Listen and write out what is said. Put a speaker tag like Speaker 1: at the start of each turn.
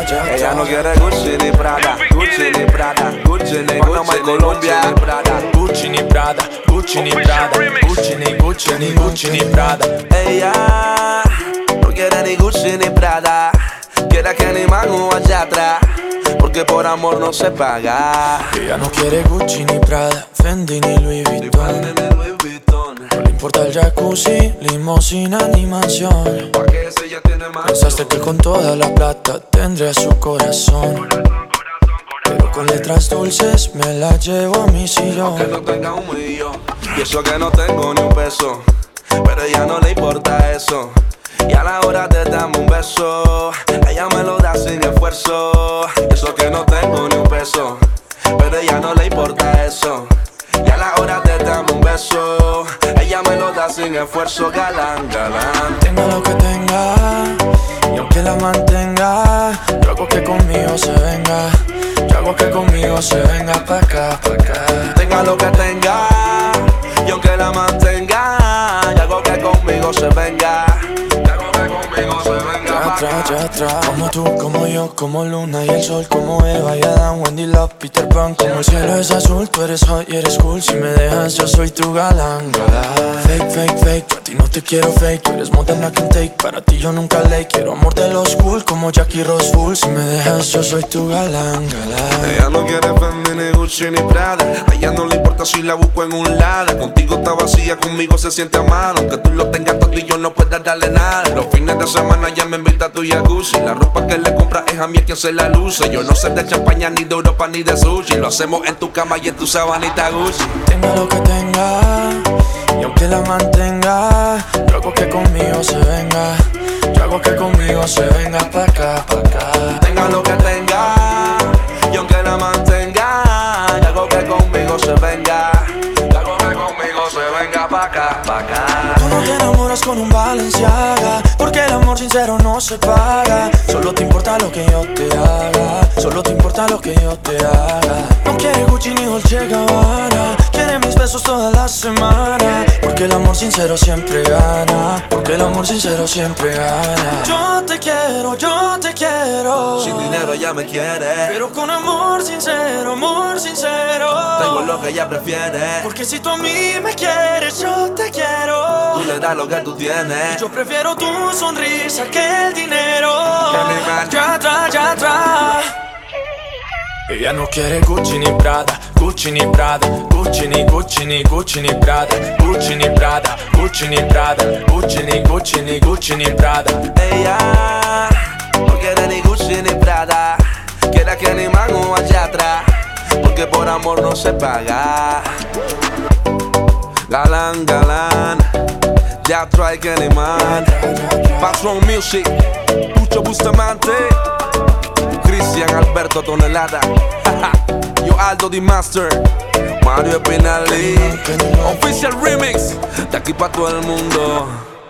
Speaker 1: Ella no quiere Gucci ni Prada, Gucci ni Prada, Gucci ni Colombia,
Speaker 2: Gucci ni Prada, Gucci ni Prada, Gucci ni Gucci ni Gucci ni Prada.
Speaker 1: Ella no quiere ni Gucci ni Prada, quiere que ni Manu allá atrás, porque por amor no se paga.
Speaker 2: Ella no quiere Gucci ni Prada, Fendi ni Louis Vuitton. No le importa el jacuzzi, limosina ni mansión. Pensaste que con toda la plata tendría su corazón, pero con letras dulces me la llevo a mi sillón.
Speaker 1: Aunque no tenga un millón, y eso que no tengo ni un peso, pero a ella no le importa eso. Y a la hora de darme un beso, ella me lo da sin esfuerzo. Y eso que no tengo ni un peso, pero a ella no le importa eso. Y a la hora de darme un beso, ella me lo da sin esfuerzo. Galán, galán.
Speaker 2: Tenga lo que tenga, y aunque la mantenga, yo hago que conmigo se venga. Yo hago que conmigo se venga pa' acá, pa' acá.
Speaker 1: Tenga lo que tenga, y aunque la mantenga, yo hago que conmigo se venga. Yo hago que conmigo se venga.
Speaker 2: Ya atrás, como tú, como yo, como Luna y el sol, como Eva y Adán, Wendy Love, Peter Pan. Como el cielo es azul, tú eres hot y eres cool. Si me dejas, yo soy tu galán, galán. Fake, fake, fake, yo a ti no te quiero fake. Tú eres more than I can take, para ti yo nunca late. Quiero amor de los cool, como Jackie Rose Full. Si me dejas, yo soy tu galán, galán.
Speaker 1: Ella no quiere Fendi ni Gucci ni Prada, a ella no le importa si la busco en un lado. Contigo está vacía, conmigo se siente a mano. Aunque tú lo tengas todo y yo no pueda darle nada. Los fines de semana ya me invita a tu jacuzzi. La ropa que le compra es a mí quien se la luce. Yo no sé de champaña, ni de Europa, ni de sushi. Lo hacemos en tu cama y en tu sabanita Gucci.
Speaker 2: Tenga lo que tenga, y aunque la mantenga, yo hago que conmigo se venga. Yo hago que conmigo se venga pa' acá, pa' acá.
Speaker 1: Tenga lo que tenga, y aunque la mantenga, yo hago que conmigo se venga. Yo hago que conmigo se venga pa' acá, pa' acá.
Speaker 2: Tú no te enamoras con un Balenciaga, porque el amor sincero no se paga. Solo te importa lo que yo te haga, solo te importa lo que yo te haga. No quiere Gucci ni Dolce Gabbana, quiere mis besos toda la semana. Porque el amor sincero siempre gana, porque el amor sincero siempre gana. Yo te quiero, yo te quiero.
Speaker 1: Sin dinero ella me quiere,
Speaker 2: pero con amor sincero, amor sincero.
Speaker 1: tengo lo que ella prefiere.
Speaker 2: Porque si tú a mí me quieres, yo te quiero.
Speaker 1: Tú le das lo que tú tienes.
Speaker 2: Yo prefiero tu sonrisa que el dinero.
Speaker 1: Animal.
Speaker 2: Ya atrás, ya atrás. Ella no quiere Gucci ni Prada, Gucci ni Prada, Gucci ni Gucci ni Gucci ni Prada, Gucci ni Prada, Gucci ni Prada, Gucci ni Gucci ni Gucci ni Prada.
Speaker 1: Ella no quiere ni Gucci ni Prada, quiere que ni Manu allá atrás, porque por amor no se paga. Galán, galán, ya trae que ni man. Background Music, Pucho Bustamante, Cristian Alberto Tonelada, yo Aldo Di Master, Mario Pinali, Official Remix, de aquí pa' todo el mundo.